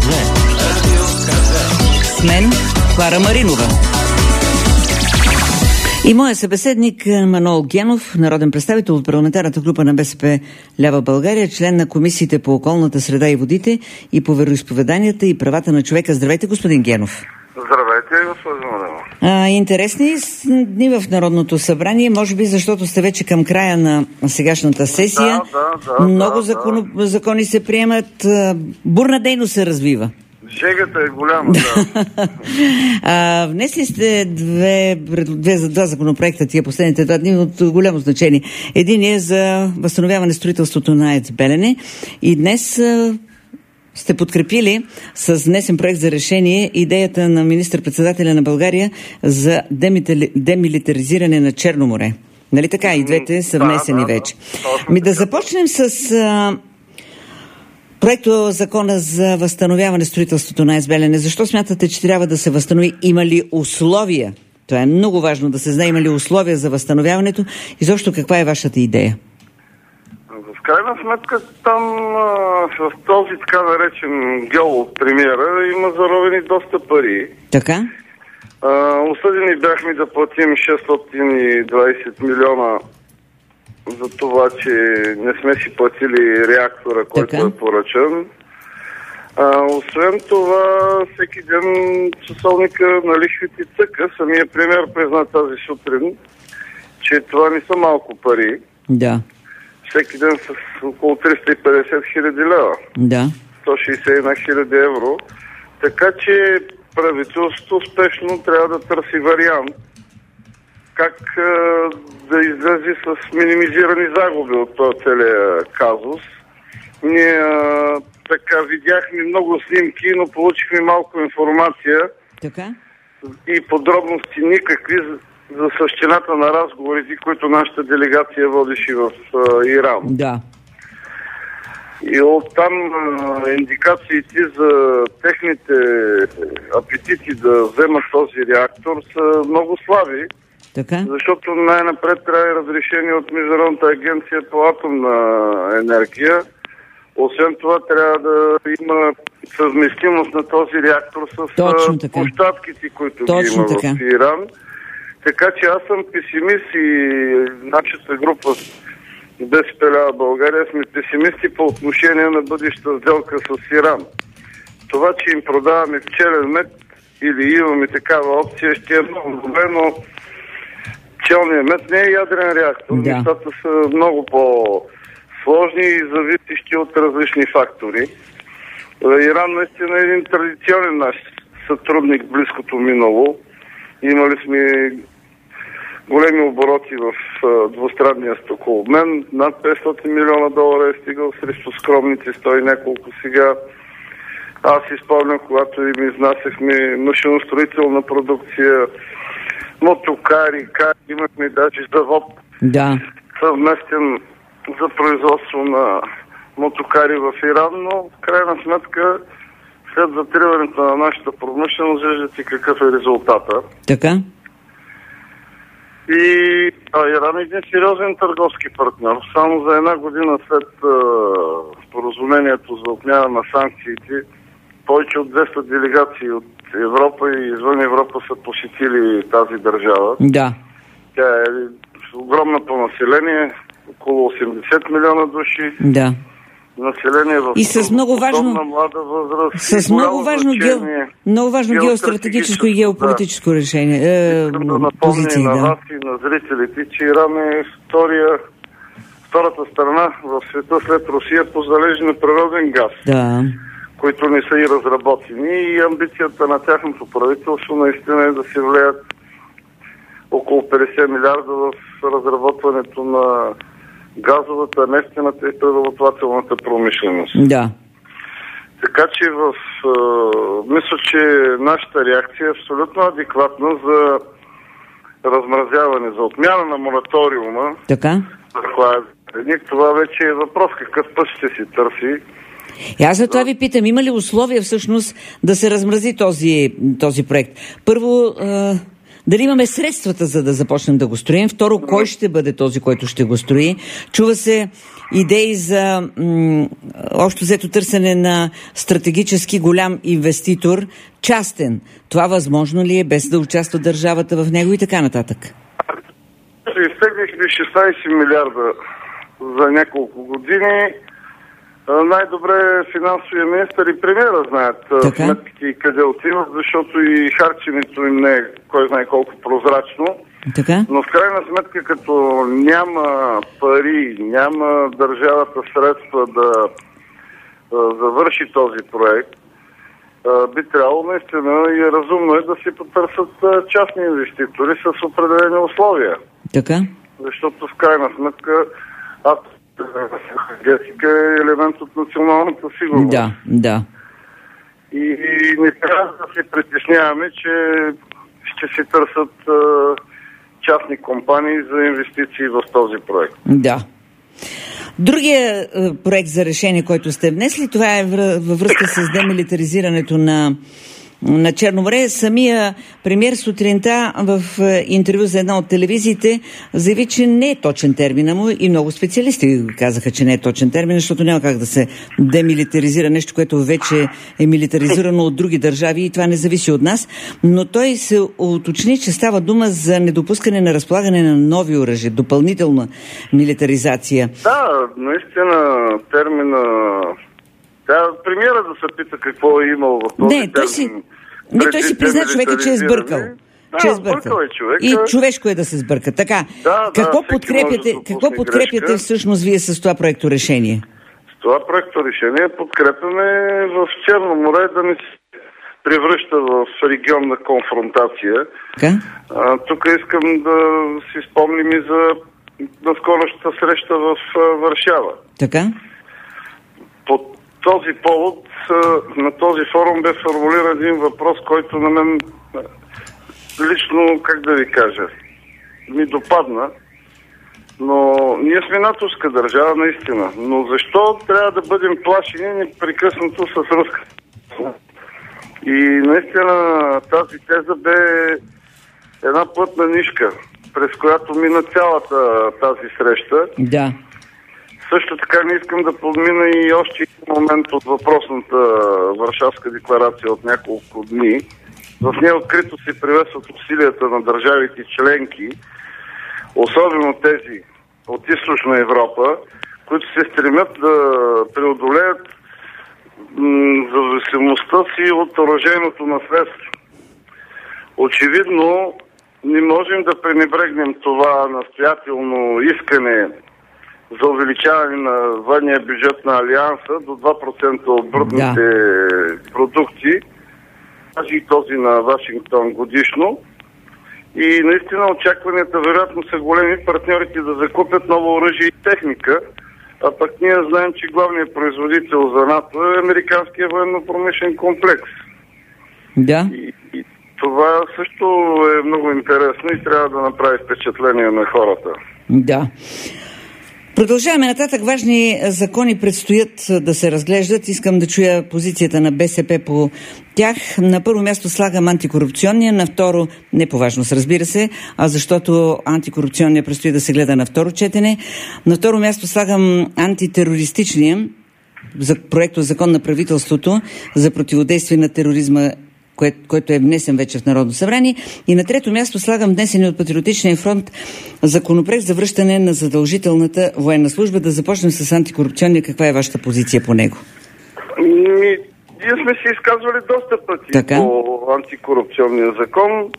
С мен Клара Маринова. И моят събеседник Манол Генов, народен представител от парламентарната група на БСП Лява България, член на комисиите по околната среда и водите и по вероизповеданията и правата на човека. Здравейте, господин Генов. Здравейте, господин Маринова. Интересни дни в Народното събрание, може би защото сте вече към края на сегашната сесия. Много закони се приемат, бурна дейност се развива. Жегата е голяма, да. Внесли сте два законопроекта тия последните 2 дни от голямо значение. Един е за възстановяване строителството на АЕЦ Белене и днес сте подкрепили с внесен проект за решение идеята на министър-председателя на България за демилитаризиране на Черно море. Нали така? И двете са внесени вече. Да започнем с проекто закона за възстановяване строителството на АЕЦ Белене. Защо смятате, че трябва да се възстанови? Има ли условия? Това е много важно да се знае. Има ли условия за възстановяването? И защо каква е вашата идея? В крайна сметка там в този така наречен геол от премиера има заровени доста пари. Така? Осъдени бяхме да платим 620 милиона за това, че не сме си платили реактора, който е поръчан. Освен това, всеки ден часовника на лихвите цъка. Самия премиер призна тази сутрин, че това не са малко пари. Да. Всеки ден с около 350 хиляди лева. Да. 161 хиляди евро. Така че правителството успешно трябва да търси вариант как да излезе с минимизирани загуби от този целия казус. Ние така видяхме много снимки, но получихме малко информация. Така? И подробности никакви за същината на разговорите, които нашата делегация водеше в Иран. Да. И оттам индикациите за техните апетити да вземат този реактор са много слаби. Така? Защото най-напред трябва разрешение от Международната агенция по атомна енергия. Освен това трябва да има съвместимост на този реактор с площадките, които ги има в Иран. Така че аз съм песимист и нашата група БСП Лява България сме песимисти по отношение на бъдеща сделка с Иран. Това, че им продаваме пчелен мед или имаме такава опция, ще е много добре, но пчелният мед не е ядрен реактор. Да. Нещата са много по-сложни и зависещи от различни фактори. Иран наистина е един традиционен наш сътрудник в близкото минало. Имали сме големи обороти в двустранния стокообмен. Над 500 милиона долара е стигал срещу скромните 100 и няколко сега. Аз изпълням, когато им изнасяхме машиностроителна продукция, мотокари, имахме даже завод съвместен за производство на мотокари в Иран, но в крайна сметка след затриването на нашата промишленост виждате какъв е резултата. Така? И Иран е един сериозен търговски партньор. Само за 1 година след споразумението за отмяна на санкциите, повече от 200 делегации от Европа и извън Европа са посетили тази държава. Да. Тя е огромна по население, около 80 милиона души. Да. Население в и с много важно, млада възраст. С много важно геостратегическо и геополитическо решение. Да напомня на вас и на зрителите, че Иран е втората страна в света след Русия по залежи на природен газ. Да. Които не са и разработени. И амбицията на тяхното правителство наистина е да се влеят около 50 милиарда в разработването на газовата, нефтената и преработвателната промишленост. Да. Така че мисля, че нашата реакция е абсолютно адекватна за размразяване, за отмяна на мораториума. Така. Това вече е въпрос какъв път ще се търси. И аз за това ви питам, има ли условия всъщност да се размрази този проект? Първо, Дали имаме средствата, за да започнем да го строим? Второ, кой ще бъде този, който ще го строи? Чува се идеи за общо взето търсене на стратегически голям инвеститор, частен. Това възможно ли е, без да участва държавата в него и така нататък? Изтеглихме 16 милиарда за няколко години. Най-добре финансовия министър и премиера знаят сметките и къде отиват, защото и харченето им не е кой знае колко прозрачно. Така? Но в крайна сметка, като няма пари, няма държавата средства да завърши този проект, би трябвало наистина и разумно е да си потърсят частни инвеститори с определени условия. Така? Защото в крайна сметка енергетика е елемент от националната сигурност. Да. И не трябва да се притесняваме, че ще се търсят частни компании за инвестиции в този проект. Да. Другия проект за решение, който сте внесли, това е във връзка с демилитаризирането на Черно море. Самия премиер сутринта в интервю за една от телевизиите заяви, че не е точен термина му и много специалисти казаха, че не е точен термин, защото няма как да се демилитаризира нещо, което вече е милитаризирано от други държави и това не зависи от нас. Но той се уточни, че става дума за недопускане на разполагане на нови оръжия, допълнителна милитаризация. Да, наистина термина... Премиера да се пита какво е имал в този термин. Той си призна, човека, че е сбъркал. Сбъркал е човек. И човешко е да се сбърка. Така, какво подкрепяте всъщност вие с това проекто решение? С това проекто решение подкрепяме в Черно море да не се превръща в регионна конфронтация. Тук искам да си спомним и за наскорошната среща в Варшава. Така? По този повод, на този форум бе формулиран един въпрос, който на мен лично, как да ви кажа, ми допадна. Но ние сме натовска държава, наистина. Но защо трябва да бъдем плашени непрекъснато с руска? И наистина тази теза бе една плътна нишка, през която мина цялата тази среща. Да. Също така не искам да подмина и още един момент от въпросната Варшавска декларация от няколко дни. В нея открито се приветстват усилията на държавите членки, особено тези от Източна Европа, които се стремят да преодолеят зависимостта си от оръжейното наследство. Очевидно не можем да пренебрегнем това настоятелно искане за увеличаване на военния бюджет на Алианса до 2% от брутните продукти, даже и този на Вашингтон годишно. И наистина очакванията вероятно са големи партньорите да закупят ново оръжие и техника, а пък ние знаем, че главният производител за НАТО е американския военно-промишлен комплекс. Да. И това също е много интересно и трябва да направи впечатление на хората. Да. Продължаваме нататък. Важни закони предстоят да се разглеждат. Искам да чуя позицията на БСП по тях. На първо място слагам антикорупционния, на второ, не по важност, разбира се, а защото антикорупционния предстои да се гледа на второ четене. На второ място слагам антитерористичния, за проекто закон на правителството за противодействие на тероризма, който е внесен вече в Народно събрание. И на трето място слагам внесени от Патриотичния фронт законопроект за връщане на задължителната военна служба. Да започнем с антикорупционния. Каква е вашата позиция по него? Ние сме се изказвали доста пъти по антикорупционния закон.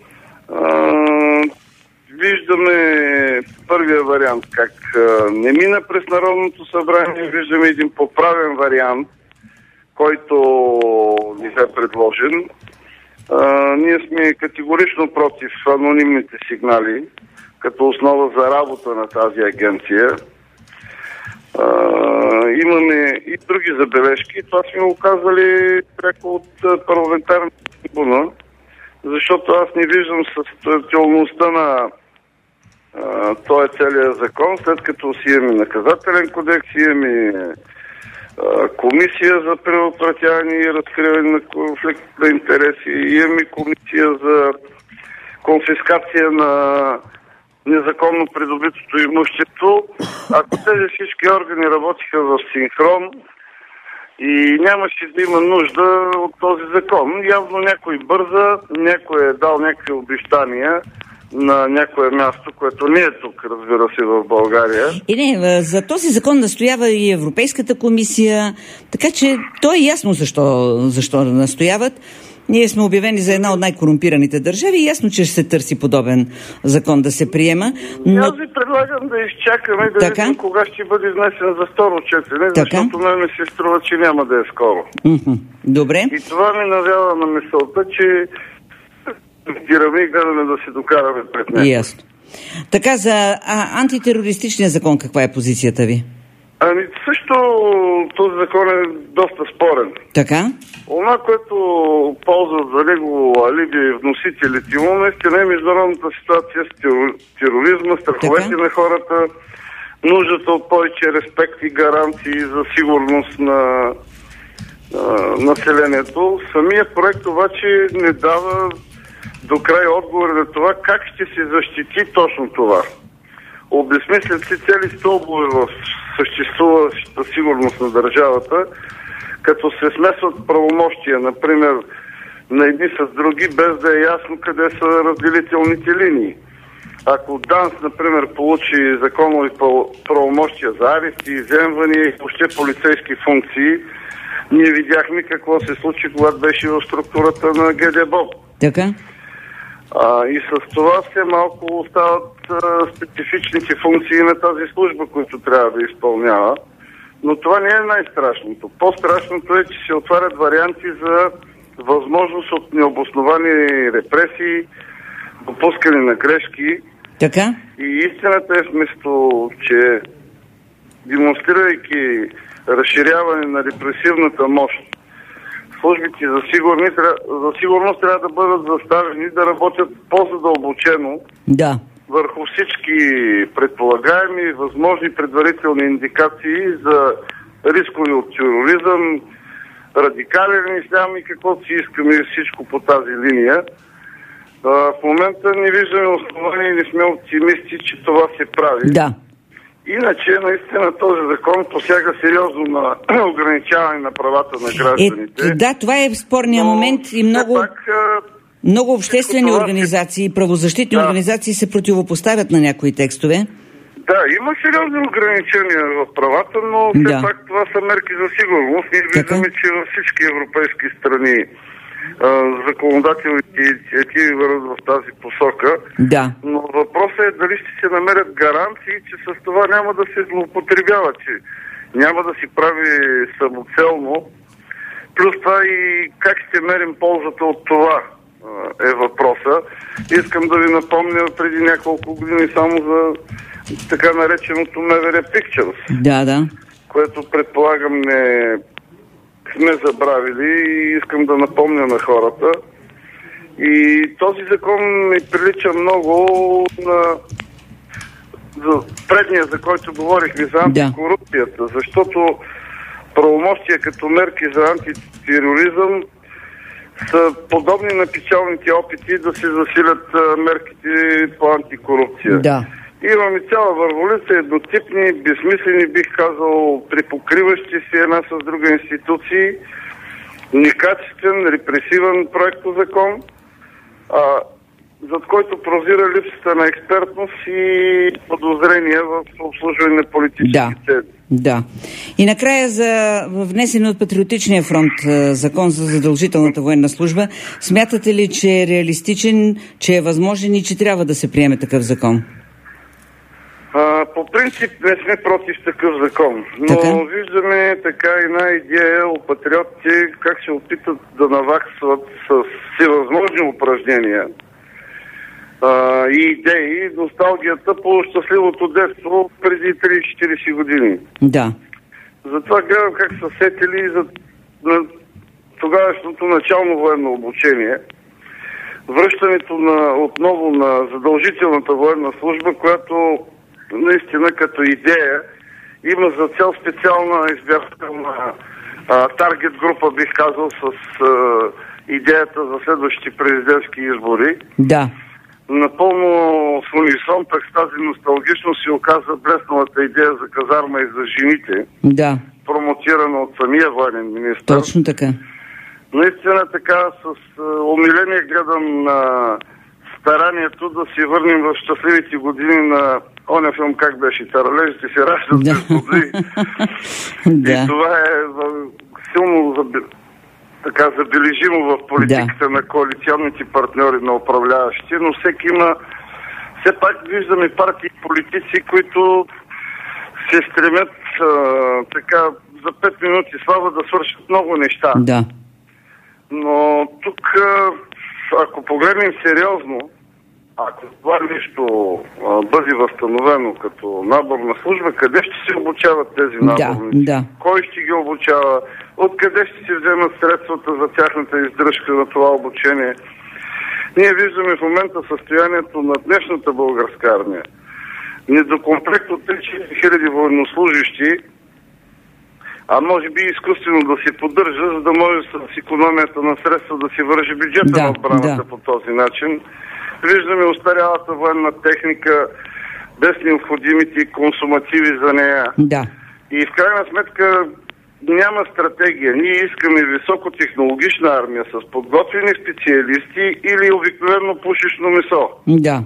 Виждаме първия вариант как не мина през Народното събрание. Виждаме един поправен вариант, който ни е предложен. Ние сме категорично против анонимните сигнали като основа за работа на тази агенция. Имаме и други забележки. Това сме го казали пряко от парламентарната трибуна, защото аз не виждам състоятелността на този целият закон, след като си имаме наказателен кодекс, имаме комисия за предотвратяване и разкриване на конфликт на интереси, имаме комисия за конфискация на незаконно придобитото имущество. Ако тези всички органи работиха в синхрон и нямаше да има нужда от този закон. Явно някой бърза, някой е дал някакви обещания на някое място, което не е тук, разбира се, в България. И не, за този закон настоява и Европейската комисия, така че то е ясно защо настояват. Ние сме обявени за една от най-корумпираните държави и ясно, че ще се търси подобен закон да се приема. Но... Аз ви предлагам да изчакаме да видим кога ще бъде внесен за второ четене, защото мен ми се струва, че няма да е скоро. Добре. И това ми навява на мисълта, че и гледаме да се докараме пред него. Ясно. Така, за антитерористичния закон каква е позицията ви? Също този закон е доста спорен. Така? Това, което ползват за него алиби вносителите му, наистина е международната ситуация с тероризма, страховете на хората, нуждата от повече респект и гаранции за сигурност на населението. Самият проект обаче не дава до край отговор на това как ще се защити точно това. Обезмислят се цели стълбове в съществуващата сигурност на държавата, като се смесват правомощия, например, на едни с други, без да е ясно къде са разделителните линии. Ако ДАНС, например, получи законови правомощия за арести, изземвания и въобще полицейски функции, ние видяхме какво се случи, когато беше в структурата на ГДБОП. Така? И с това все малко остават специфичните функции на тази служба, които трябва да изпълнява. Но това не е най-страшното. По-страшното е, че се отварят варианти за възможност от необосновани репресии, допускане на грешки. Така? И истината е, вместо, че демонстрирайки разширяване на репресивната мощ, службите за сигурност трябва да бъдат заставени да работят по-задълбочено върху всички предполагаеми възможни предварителни индикации за рискови от тероризъм, радикален ислям и каквото си искаме всичко по тази линия. В момента не виждаме основания и не сме оптимисти, че това се прави. Да. Иначе, наистина, този закон посяга сериозно на ограничаване на правата на гражданите. Да, това е спорният момент и много обществени организации и правозащитни организации се противопоставят на някои текстове. Да, има сериозни ограничения в правата, но все пак това са мерки за сигурност. Ние виждаме, че във всички европейски страни законодателните инициативи върват в тази посока. Да. Но въпросът е дали ще се намерят гаранции, че с това няма да се злоупотребява, че няма да си прави самоцелно. Плюс това и как ще мерим ползата от това е въпроса. Искам да ви напомня преди няколко години само за така нареченото МВР Pictures. Да. Което предполагам не сме забравили и искам да напомня на хората. И този закон ми прилича много на предния, за който говорихме, за антикорупцията, защото правомощия като мерки за антитероризъм са подобни на печалните опити да се засилят мерките по антикорупция. Да. Имаме цяла върволица, еднотипни, безсмислени, бих казал, припокриващи се една с друга институции, некачествен, репресивен проектозакон, зад който прозира липсата на експертност и подозрения в обслужване на политически цели. Да. И накрая за внесен от Патриотичния фронт закон за задължителната военна служба, смятате ли, че е реалистичен, че е възможен и че трябва да се приеме такъв закон? По принцип не сме против такъв закон, но виждаме така една идея у патриотите как се опитат да наваксват с всевъзможни упражнения и идеи, носталгията по щастливото детство преди 30-40 години. Да. Затова гледам как са сетили за тогавашното начално военно обучение. Връщането отново на задължителната военна служба, която наистина като идея има за цел специална избирателна таргет група, бих казал, с идеята за следващите президентски избори. Да. напълно в унисон, пък с тази носталгичност се оказа блесналата идея за казарма и за жените. Да. Промотирана от самия военен министър. Точно така. Наистина така, с умиление гледам на старанието да си върнем в щастливите години на оня филм, как беше, таралежите се раждат без води. И това е силно така забележимо в политиката на коалиционните партньори на управляващи, но всеки има, все пак виждаме партии и политици, които се стремят така за 5 минути слава да свършат много неща. Да. Но тук, ако погледнем сериозно, ако това нещо бъде възстановено като наборна служба, къде ще се обучават тези наборници? Да. Кой ще ги обучава? Откъде ще се вземат средствата за тяхната издръжка на това обучение? Ние виждаме в момента състоянието на днешната българска армия. Недокомплект от 3-4 хиляди военнослужащи, а може би изкуствено да се поддържа, за да може с икономията на средства да се вържи бюджета на отбраната по този начин. Виждаме устарялата военна техника, без необходимите консумативи за нея. Да. И в крайна сметка няма стратегия. Ние искаме високотехнологична армия с подготвени специалисти или обикновено пушечно месо. Да.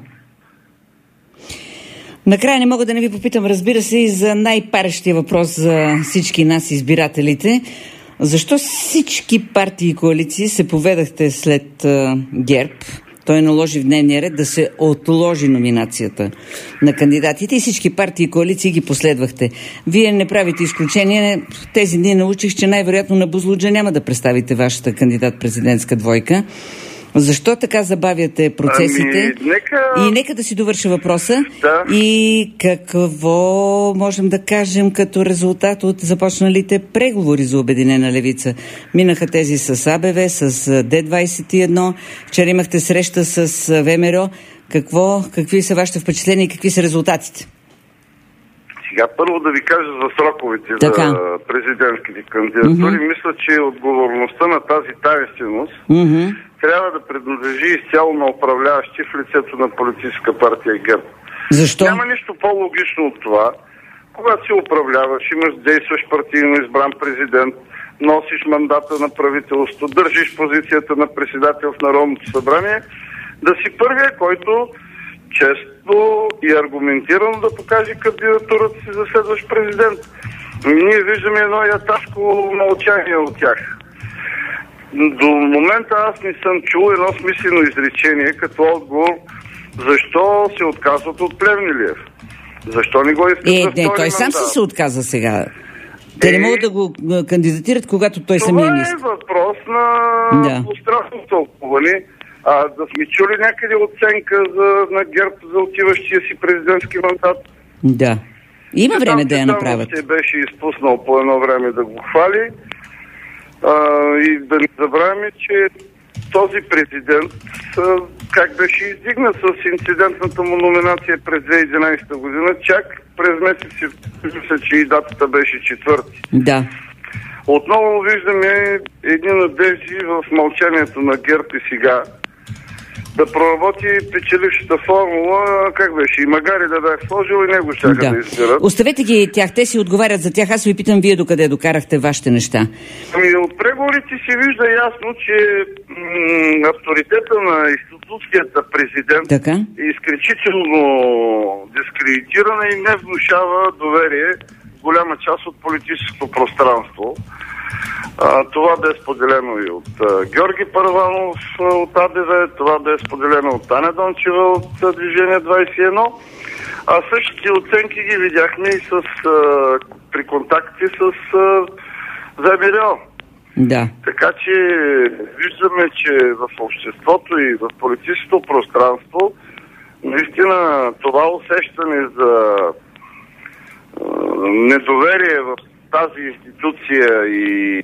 Накрая не мога да не ви попитам, разбира се, и за най-парещия въпрос за всички нас, избирателите. Защо всички партии и коалиции се поведахте след ГЕРБ? Той наложи в дневния ред да се отложи номинацията на кандидатите и всички партии и коалиции ги последвахте. Вие не правите изключение. Тези дни научих, че най-вероятно на Бузлуджа няма да представите вашата кандидат-президентска двойка. Защо така забавяте процесите? И нека да си довърша въпроса. Да. И какво можем да кажем като резултат от започналите преговори за Обединена левица? Минаха тези с АБВ, с Д21. Вчера имахте среща с ВМРО. Какви са вашите впечатления и какви са резултатите? Сега първо да ви кажа за сроковете за президентските кандидатури. Мисля, че отговорността на тази таинственост трябва да принадлежи изцяло на управляващи в лицето на политическа партия ГЕРБ. Защо? Няма нищо по-логично от това. Когато си управляваш, имаш действащ партийно избран президент, носиш мандата на правителство, държиш позицията на председател в Народното събрание, да си първия, който честно и аргументирано да покаже кандидатурата си за следващ президент. Ние виждаме едно яташко мълчание от тях. До момента аз не съм чул едно смислено изречение като отговор защо се отказват от Плевнелиев. Защо не го искат за втори мандат? Той сам се отказа сега. Те не могат да го кандидатират, когато той самия не иска. Това е въпрос на пространно тълкуване. Да сме чули някъде оценка на ГЕРБ за отиващия си президентски мандат? Да. Има време да я направят. Се беше изпуснал по едно време да го хвали. И да не забравяме, че този президент как беше издигнат с инцидентната му номинация през 2011 година, чак през месец, мисля, че и датата беше 4-ти. Да. Отново виждаме едни надежди в мълчанието на ГЕРБ и сега да проработи печелившата формула, как беше, и магари да бях сложил и него чака да избират. Оставете ги тях, те си отговарят за тях. Аз ви питам, вие докъде докарахте вашите неща? От преговорите се вижда ясно, че авторитета на институцията президент е изключително дискредитирана и не внушава доверие в голяма част от политическото пространство. Това бе споделено и от Георги Първанов от АДВ, това бе споделено от Таня Дончева от Движение 21, а същите оценки ги видяхме и при контакти с ВМРО. Да. Така че виждаме, че в обществото и в политическото пространство наистина това усещане за недоверие в тази институция и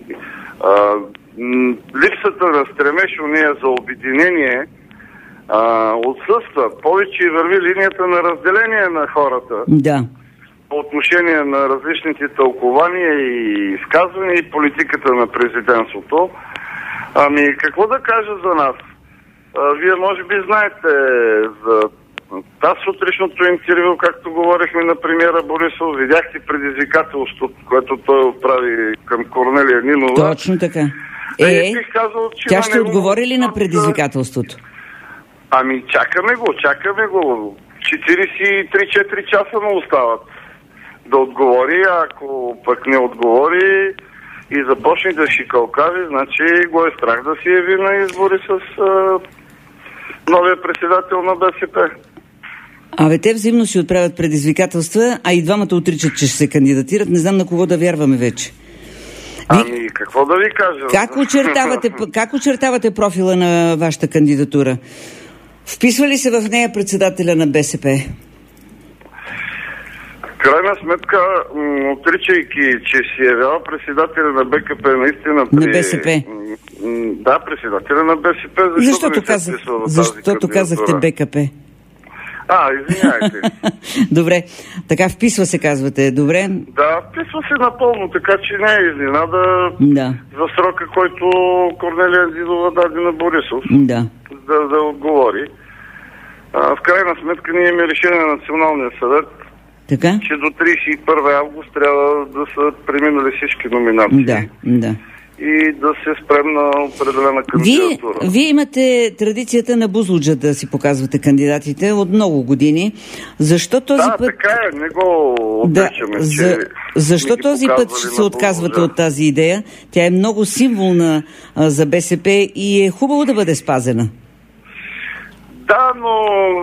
липсата на стремеж у нея за обединение отсъства. Повече върви линията на разделение на хората. Да. По отношение на различните тълкования и изказвания и политиката на президентството. Какво да кажа за нас? Вие може би знаете за тази сутрешното интервю, както говорихме на премиера Борисов, видяхте предизвикателството, което той отправи към Корнелия Нинова. Точно така. Бих казал, че тя ще отговори ли на предизвикателството? Ами чакаме го. 43-4 часа му остават да отговори, ако пък не отговори и започне да шикалкави, значи го е страх да си яви на избори с новия председател на БСП. Те взаимно си отправят предизвикателства, а и двамата отричат, че ще се кандидатират. Не знам на кого да вярваме вече. Какво да ви кажа? Как очертавате профила на вашата кандидатура? Вписва ли се в нея председателя на БСП? Крайна сметка, отричайки, че си явява председателя на БКП, наистина на БСП? Да, председателя на БСП. Защото казахте БКП. Извиняйте. Добре, така вписва се, казвате, добре? Да, вписва се напълно, така че не е изненада за срока, който Корнелия Нинова даде на Борисов да отговори. В крайна сметка ние имаме решение на Националния съвет, че до 31 август трябва да са преминали всички номинации. И да се спрем на определена кандидатура. Вие имате традицията на Бузлуджа да си показвате кандидатите от много години. Защо този път... така е, не го отричаме. Защо този път ще се отказвате от тази идея? Тя е много символна за БСП и е хубаво да бъде спазена. Да, но...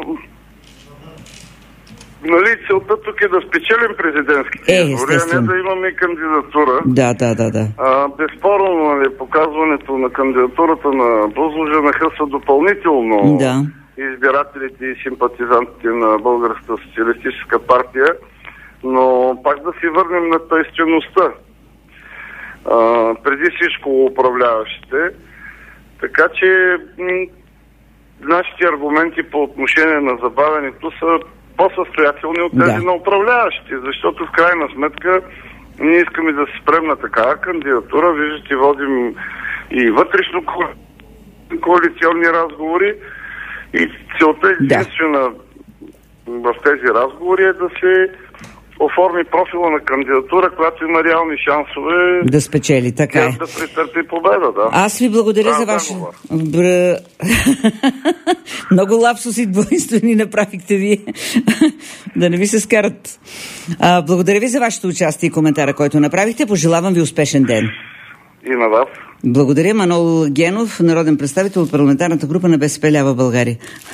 целта тук е да спечелим президентските избори, а не да имаме кандидатура. Да. Безспорно, показването на кандидатурата на Бузлуджа нахъсва допълнително избирателите и симпатизантите на Българската социалистическа партия, но пак да си върнем на тайнствеността. Преди всичко управляващите. Така че нашите аргументи по отношение на забавянето са по-състоятелни от тези на управляващите, защото в крайна сметка ние искаме да се спрем на такава кандидатура. Виждате, водим и вътрешно коалиционни разговори и целта единствена в тези разговори е да се оформи профила на кандидатура, която има реални шансове да спечели, така е. Да претърпи победа, Аз ви благодаря за ваше... Много лапсуси двойствени направихте вие. Да не ви се скарат. Благодаря ви за вашето участие и коментара, който направихте. Пожелавам ви успешен ден. И на вас. Благодаря. Манол Генов, народен представител от парламентарната група на БСП лява България.